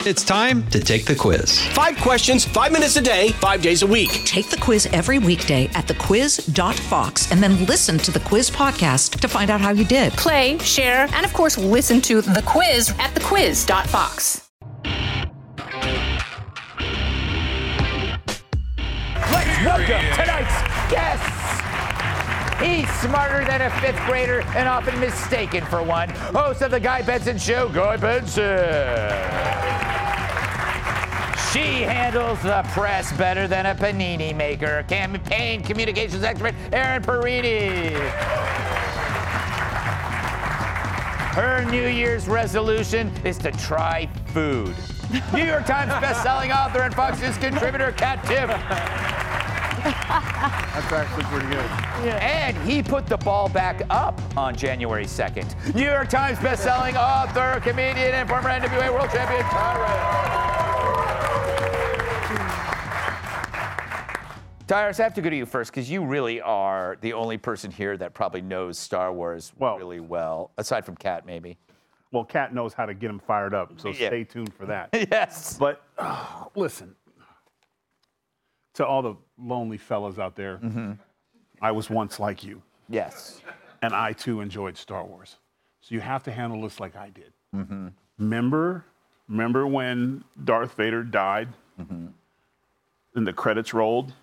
It's time to take the quiz. 5 questions, 5 minutes a day, 5 days a week. Take the quiz every weekday at thequiz.fox and then listen to the quiz podcast to find out how you did. Play, share, and of course, listen to The Quiz at thequiz.fox. Let's welcome tonight's guest. He's smarter than a 5th grader and often mistaken for one. Host of The Guy Benson Show, Guy Benson. She handles the press better than a panini maker. Campaign communications expert, Erin Perini. Her New Year's resolution is to try food. New York Times bestselling author and Fox News contributor, Kat Tiff. That's actually pretty good. Yeah. And he put the ball back up on January 2nd. New York Times bestselling author, comedian, and former NWA world champion, Tyrus, I have to go to you first because you really are the only person here that probably knows Star Wars really well, aside from Kat, maybe. Well, Kat knows how to get him fired up, so stay tuned for that. Yes. But listen, to all the lonely fellas out there, I was once like you. Yes. And I, too, enjoyed Star Wars. So you have to handle this like I did. Remember when Darth Vader died and the credits rolled?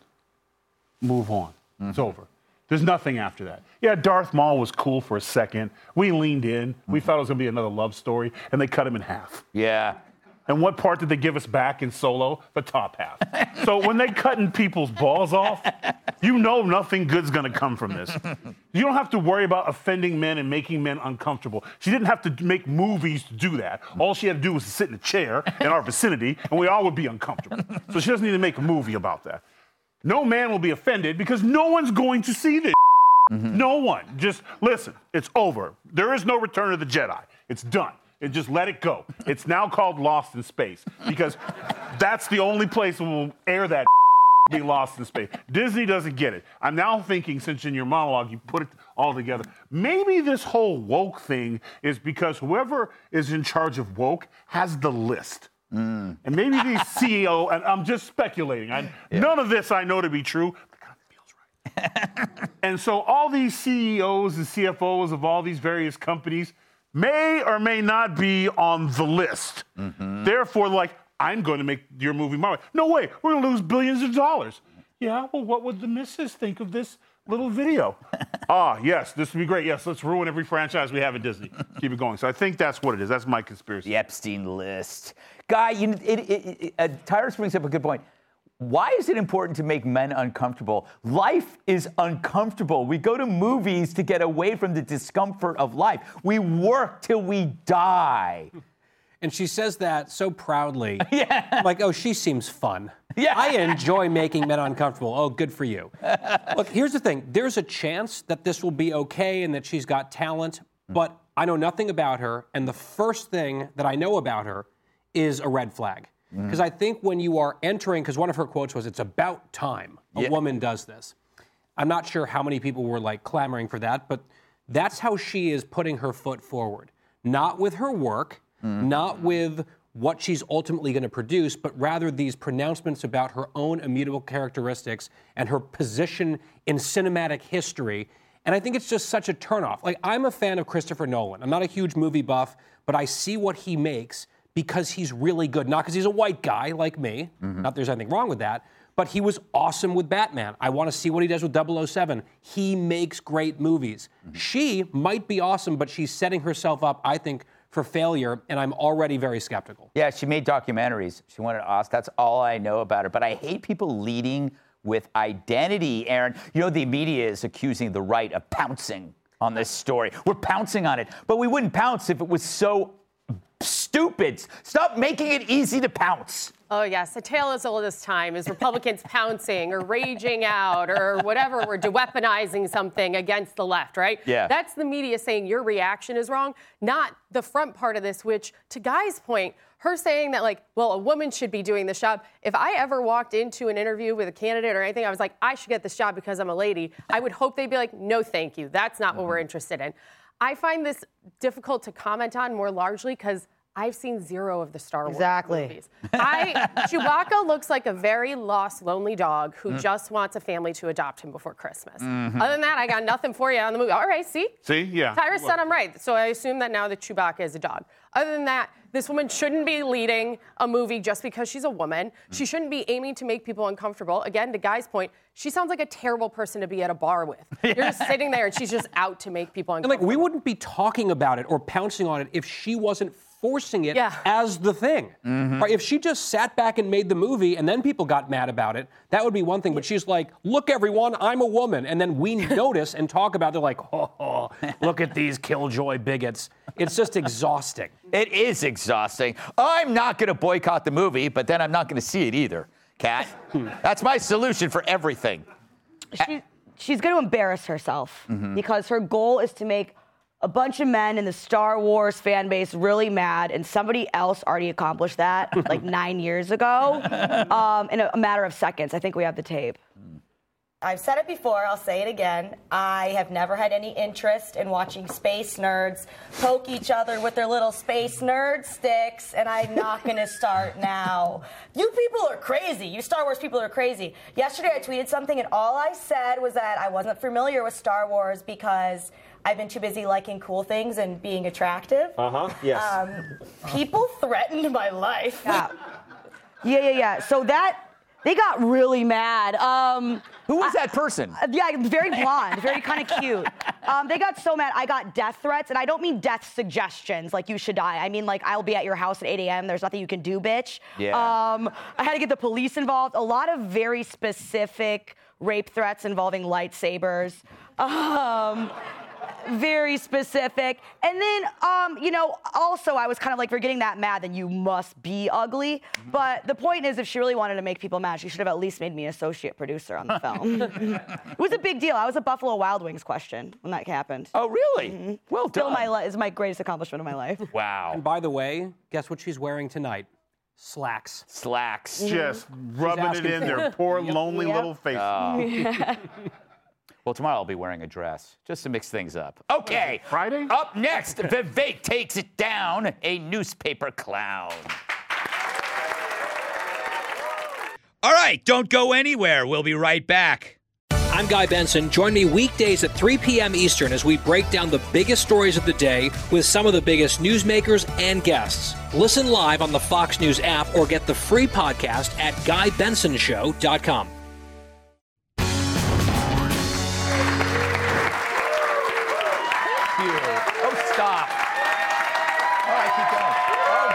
Move on. It's over. There's nothing after that. Yeah, Darth Maul was cool for a second. We leaned in. We thought it was going to be another love story, and they cut him in half. Yeah. And what part did they give us back in Solo? The top half. So when they cutting people's balls off, you know nothing good's going to come from this. You don't have to worry about offending men and making men uncomfortable. She didn't have to make movies to do that. All she had to do was to sit in a chair in our vicinity, and we all would be uncomfortable. So she doesn't need to make a movie about that. No man will be offended because no one's going to see this. No one. Just listen, it's over. There is no Return of the Jedi. It's done. And just let it go. It's now called Lost in Space because that's the only place that will air that be Lost in Space. Disney doesn't get it. I'm now thinking, since in your monologue you put it all together, maybe this whole woke thing is because whoever is in charge of woke has the list. And maybe the CEO, and I'm just speculating. None of this I know to be true, but it kind of feels right. And so all these CEOs and CFOs of all these various companies may or may not be on the list. Therefore, like, I'm going to make your movie my way. No way, we're going to lose billions of dollars. Yeah, well, what would the missus think of this little video? Yes, this would be great. Yes, let's ruin every franchise we have at Disney. Keep it going. So I think that's what it is. That's my conspiracy. The Epstein list. Guy, Tyrus brings up a good point. Why is it important to make men uncomfortable? Life is uncomfortable. We go to movies to get away from the discomfort of life. We work till we die. And she says that so proudly. Yeah. Like, oh, she seems fun. Yeah. I enjoy making men uncomfortable. Oh, good for you. Look, here's the thing. There's a chance that this will be okay and that she's got talent, but I know nothing about her. And the first thing that I know about her is a red flag. Because I think when you are entering, because one of her quotes was, it's about time a woman does this. I'm not sure how many people were like clamoring for that, but that's how she is putting her foot forward. Not with her work, not with what she's ultimately going to produce, but rather these pronouncements about her own immutable characteristics and her position in cinematic history. And I think it's just such a turnoff. Like, I'm a fan of Christopher Nolan. I'm not a huge movie buff, but I see what he makes because he's really good. Not because he's a white guy like me. Not that there's anything wrong with that. But he was awesome with Batman. I want to see what he does with 007. He makes great movies. She might be awesome, but she's setting herself up, I think, for failure, and I'm already very skeptical. Yeah, she made documentaries. She wanted Oscar. That's all I know about her. But I hate people leading with identity, Aaron. You know, the media is accusing the right of pouncing on this story. We're pouncing on it. But we wouldn't pounce if it was so stupid. Stop making it easy to pounce. Oh, yes. A tale as old as time is Republicans pouncing or raging out or whatever. We're weaponizing something against the left, right? Yeah. That's the media saying your reaction is wrong, not the front part of this, which, to Guy's point, her saying that, like, well, a woman should be doing this job. If I ever walked into an interview with a candidate or anything, I was like, I should get this job because I'm a lady, I would hope they'd be like, no, thank you. That's not what we're interested in. I find this difficult to comment on more largely because I've seen zero of the Star Wars Exactly. movies. Chewbacca looks like a very lost, lonely dog who just wants a family to adopt him before Christmas. Other than that, I got nothing for you on the movie. All right, see? See? Yeah. Tyrus said I'm right, so I assume that now that Chewbacca is a dog. Other than that, this woman shouldn't be leading a movie just because she's a woman. She shouldn't be aiming to make people uncomfortable. Again, to Guy's point, she sounds like a terrible person to be at a bar with. You're just sitting there and she's just out to make people And uncomfortable. we wouldn't be talking about it or pouncing on it if she wasn't forcing it as the thing. Right? If she just sat back and made the movie and then people got mad about it, that would be one thing. But she's like, look, everyone, I'm a woman. And then we notice and talk about it. They're like, oh, look at these killjoy bigots. It's just exhausting. It is exhausting. I'm not going to boycott the movie, but then I'm not going to see it either, Kat. That's my solution for everything. She's going to embarrass herself because her goal is to make a bunch of men in the Star Wars fan base really mad, and somebody else already accomplished that like 9 years ago in a matter of seconds. I think we have the tape. I've said it before, I'll say it again. I have never had any interest in watching space nerds poke each other with their little space nerd sticks, and I'm not going to start now. You people are crazy. You Star Wars people are crazy. Yesterday I tweeted something, and all I said was that I wasn't familiar with Star Wars because I've been too busy liking cool things and being attractive. Yes. People threatened my life. Yeah. So they got really mad. Who was that person? Yeah, very blonde, very kind of cute. They got so mad. I got death threats, and I don't mean death suggestions, like you should die. I mean, like, I'll be at your house at 8 a.m. There's nothing you can do, bitch. Yeah. I had to get the police involved. A lot of very specific rape threats involving lightsabers. Very specific. And then, also I was kind of like, if you're getting that mad, then you must be ugly. But the point is, if she really wanted to make people mad, she should have at least made me associate producer on the film. It was a big deal. I was a Buffalo Wild Wings question when that happened. Oh, really? Well done. Still is my greatest accomplishment of my life. Wow. And by the way, guess what she's wearing tonight? Slacks. Slacks. Just rubbing it in their poor, lonely little faces. Well, tomorrow I'll be wearing a dress, just to mix things up. Okay. Friday? Up next, Vivek takes it down, a newspaper clown. All right, don't go anywhere. We'll be right back. I'm Guy Benson. Join me weekdays at 3 p.m. Eastern as we break down the biggest stories of the day with some of the biggest newsmakers and guests. Listen live on the Fox News app or get the free podcast at GuyBensonShow.com. Oh, stop. All right, keep going. Oh,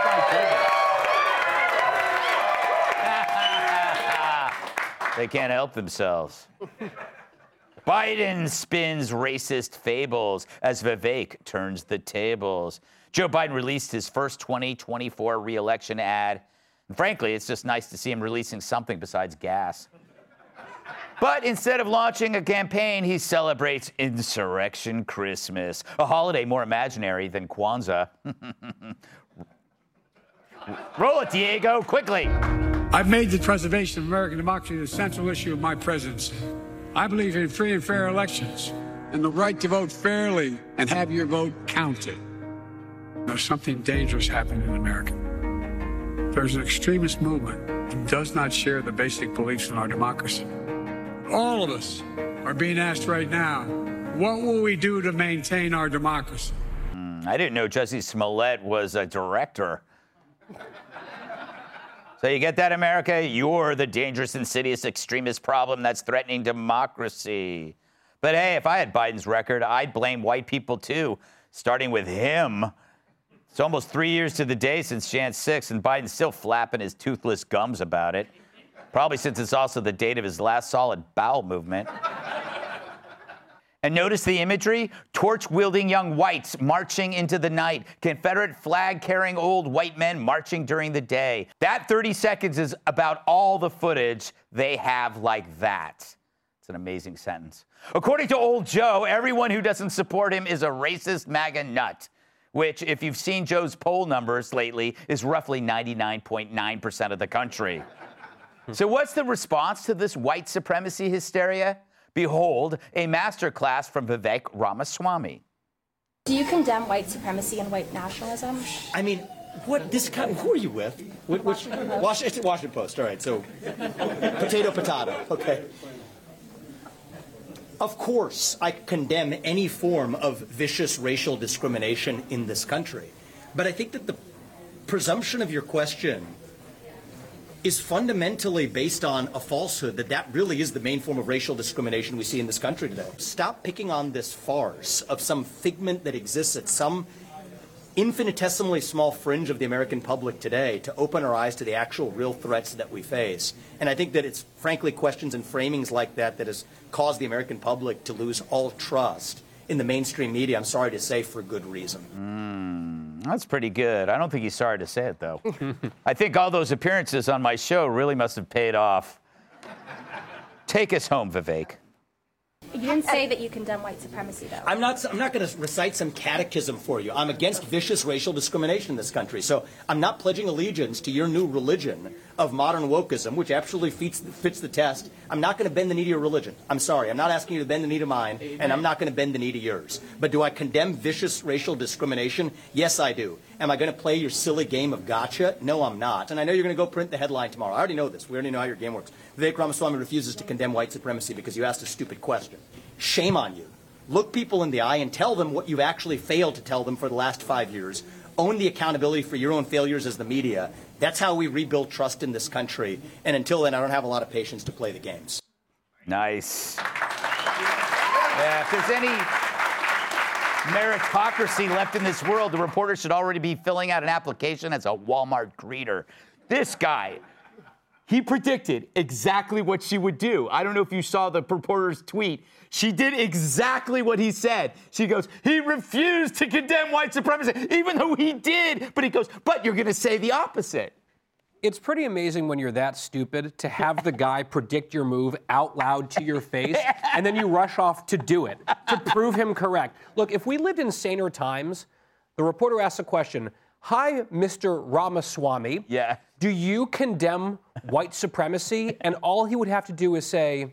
my goodness. They can't help themselves. Biden spins racist fables as Vivek turns the tables. Joe Biden released his first 2024 re-election ad. And frankly, it's just nice to see him releasing something besides gas. But instead of launching a campaign, he celebrates Insurrection Christmas, a holiday more imaginary than Kwanzaa. Roll it, Diego, quickly. I've made the preservation of American democracy the central issue of my presidency. I believe in free and fair elections and the right to vote fairly and have your vote counted. There's something dangerous happening in America. There's an extremist movement that does not share the basic beliefs in our democracy. All of us are being asked right now, what will we do to maintain our democracy? I didn't know Jussie Smollett was a director. So you get that, America? You're the dangerous, insidious, extremist problem that's threatening democracy. But hey, if I had Biden's record, I'd blame white people too, starting with him. It's almost 3 years to the day since Jan 6, and Biden's still flapping his toothless gums about it. Probably since it's also the date of his last solid bowel movement. And notice the imagery? Torch-wielding young whites marching into the night. Confederate flag-carrying old white men marching during the day. That 30 seconds is about all the footage they have like that. It's an amazing sentence. According to old Joe, everyone who doesn't support him is a racist MAGA nut, which, if you've seen Joe's poll numbers lately, is roughly 99.9% of the country. So what's the response to this white supremacy hysteria? Behold, a masterclass from Vivek Ramaswamy. Do you condemn white supremacy and white nationalism? I mean, Who are you with? Which it's Washington Post. All right, so potato. Okay. Of course, I condemn any form of vicious racial discrimination in this country. But I think that the presumption of your question is fundamentally based on a falsehood that really is the main form of racial discrimination we see in this country today. Stop picking on this farce of some figment that exists at some infinitesimally small fringe of the American public today to open our eyes to the actual real threats that we face. And I think that it's frankly questions and framings like that has caused the American public to lose all trust in the mainstream media, I'm sorry to say, for good reason. That's pretty good. I don't think he's sorry to say it, though. I think all those appearances on my show really must have paid off. Take us home, Vivek. You didn't say that you condemn white supremacy, though. I'm not going to recite some catechism for you. I'm against vicious racial discrimination in this country. So I'm not pledging allegiance to your new religion of modern wokeism, which absolutely fits the test. I'm not going to bend the knee to your religion. I'm sorry. I'm not asking you to bend the knee to mine, and I'm not going to bend the knee to yours. But do I condemn vicious racial discrimination? Yes, I do. Am I going to play your silly game of gotcha? No, I'm not. And I know you're going to go print the headline tomorrow. I already know this. We already know how your game works. Vivek Ramaswamy refuses to condemn white supremacy because you asked a stupid question. Shame on you. Look people in the eye and tell them what you've actually failed to tell them for the last 5 years. Own the accountability for your own failures as the media. That's how we rebuild trust in this country. And until then, I don't have a lot of patience to play the games. Nice. Yeah, if there's any meritocracy left in this world, the reporter should already be filling out an application as a Walmart greeter. This guy, he predicted exactly what she would do. I don't know if you saw the reporter's tweet. She did exactly what he said. She goes, he refused to condemn white supremacy, even though he did. But he goes, but you're going to say the opposite. It's pretty amazing when you're that stupid to have the guy predict your move out loud to your face, and then you rush off to do it, to prove him correct. Look, if we lived in saner times, the reporter asks a question, hi, Mr. Ramaswamy. Yeah. Do you condemn white supremacy? And all he would have to do is say,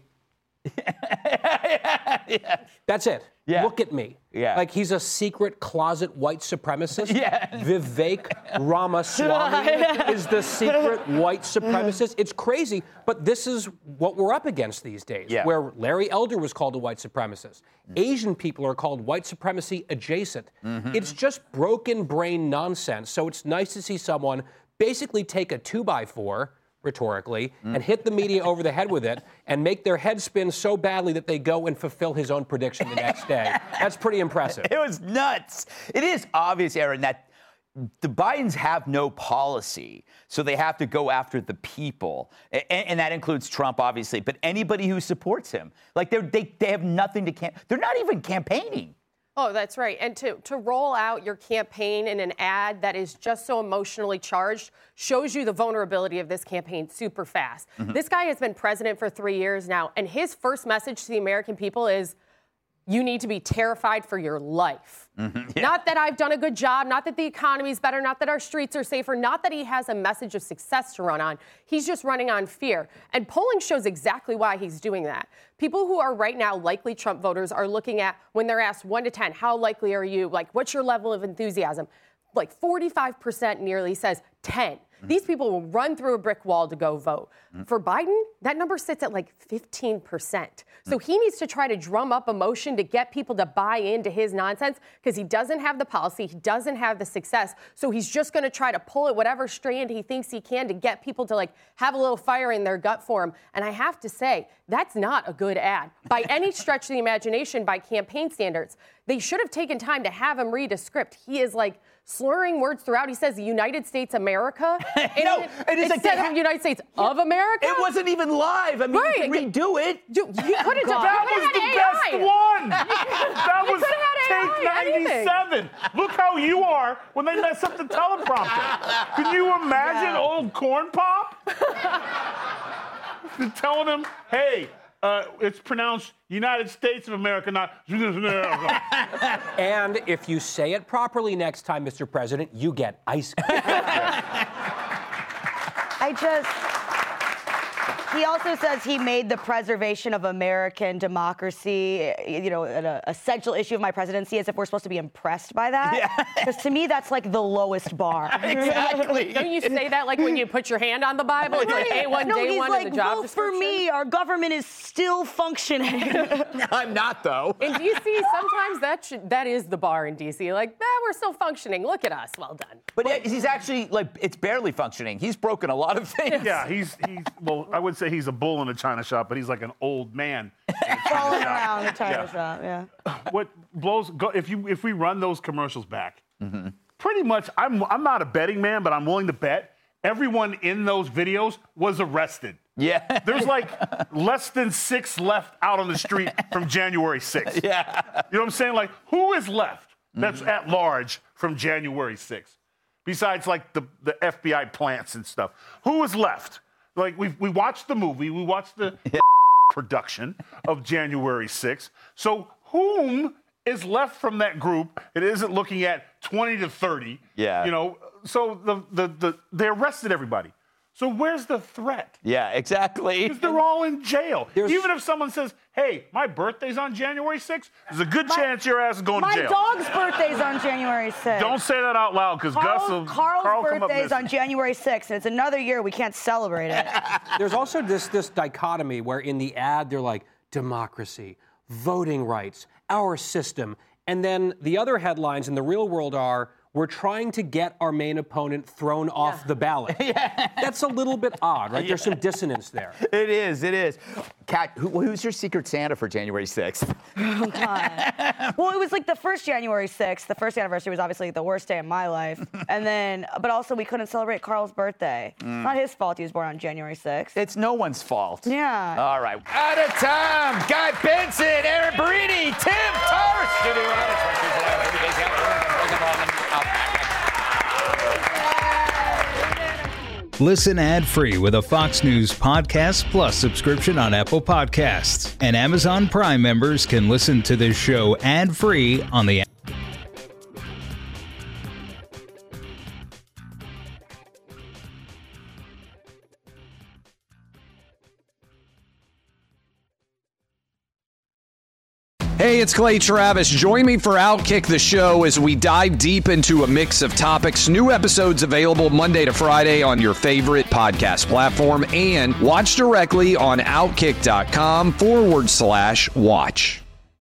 yeah. That's it. Yeah. Look at me. Yeah. Like he's a secret closet white supremacist. Yeah. Vivek Ramaswamy is the secret white supremacist. It's crazy, but this is what we're up against these days, where Larry Elder was called a white supremacist. Asian people are called white supremacy adjacent. It's just broken brain nonsense. So it's nice to see someone basically take a 2x4, rhetorically, and hit the media over the head with it and make their head spin so badly that they go and fulfill his own prediction the next day. That's pretty impressive. It was nuts. It is obvious, Aaron, that the Bidens have no policy, so they have to go after the people. And that includes Trump, obviously, but anybody who supports him. Like, they have nothing to they're not even campaigning. Oh, that's right. And to roll out your campaign in an ad that is just so emotionally charged shows you the vulnerability of this campaign super fast. This guy has been president for 3 years now, and his first message to the American people is, you need to be terrified for your life. Not that I've done a good job, not that the economy's better, not that our streets are safer, not that he has a message of success to run on. He's just running on fear. And polling shows exactly why he's doing that. People who are right now likely Trump voters are looking at, when they're asked 1 to 10, how likely are you? Like, what's your level of enthusiasm? Like 45% nearly says 10. These people will run through a brick wall to go vote. For Biden, that number sits at like 15%. So he needs to try to drum up emotion to get people to buy into his nonsense because he doesn't have the policy, he doesn't have the success. So he's just going to try to pull at whatever strand he thinks he can to get people to like have a little fire in their gut for him. And I have to say, that's not a good ad by any stretch of the imagination by campaign standards. They should have taken time to have him read a script. He is like slurring words throughout. He says United States America. No, it is instead of United States of America. It wasn't even live. I mean, you can redo it. You could have done that. Was the best one. That was take 97. Look how you are when they mess up the teleprompter. Can you imagine old Corn Pop? Telling him, hey, it's pronounced United States of America, not America. And if you say it properly next time, Mr. President, you get ice cream. He also says he made the preservation of American democracy, an essential issue of my presidency, as if we're supposed to be impressed by that. Because to me, that's like the lowest bar. Exactly. Don't you say that like when you put your hand on the Bible? It's like A1, no, day he's one like, in the job vote description. for me. Our government is still functioning. I'm not, though. In D.C., sometimes that is the bar in D.C. Like, we're still functioning. Look at us. Well done. But he's actually, it's barely functioning. He's broken a lot of things. Yeah, well, I would say he's a bull in a china shop, but he's like an old man. Falling around the china shop, yeah. What blows, if we run those commercials back, pretty much, I'm not a betting man, but I'm willing to bet everyone in those videos was arrested. Yeah. There's like less than 6 left out on the street from January 6th. Yeah. You know what I'm saying? Like, who is left that's at large from January 6th? Besides, like, the FBI plants and stuff. Who is left? Like, we watched the movie. We watched the production of January 6th. So whom is left from that group? It isn't looking at 20 to 30. Yeah. So they arrested everybody. So where's the threat? Yeah, exactly. Because they're all in jail. Even if someone says, hey, my birthday's on January 6th, there's a good chance your ass is going to jail. My dog's birthday's on January 6th. Don't say that out loud, because Carl's birthday's on January 6th, and it's another year we can't celebrate it. There's also this dichotomy where in the ad they're like, democracy, voting rights, our system. And then the other headlines in the real world are, we're trying to get our main opponent thrown off the ballot. That's a little bit odd, right? There's some dissonance there. It is. Kat, who's your Secret Santa for January 6th? Oh, God. Well, it was like the first January 6th. The first anniversary was obviously the worst day of my life. And then, but also we couldn't celebrate Carl's birthday. Not his fault he was born on January 6th. It's no one's fault. Yeah. All right. Out of time. Guy Benson, Aaron Barini, Tim Tarst. Listen ad-free with a Fox News Podcast Plus subscription on Apple Podcasts. And Amazon Prime members can listen to this show ad-free on the Hey, it's Clay Travis. Join me for Outkick the Show as we dive deep into a mix of topics. New episodes available Monday to Friday on your favorite podcast platform, and watch directly on Outkick.com/watch.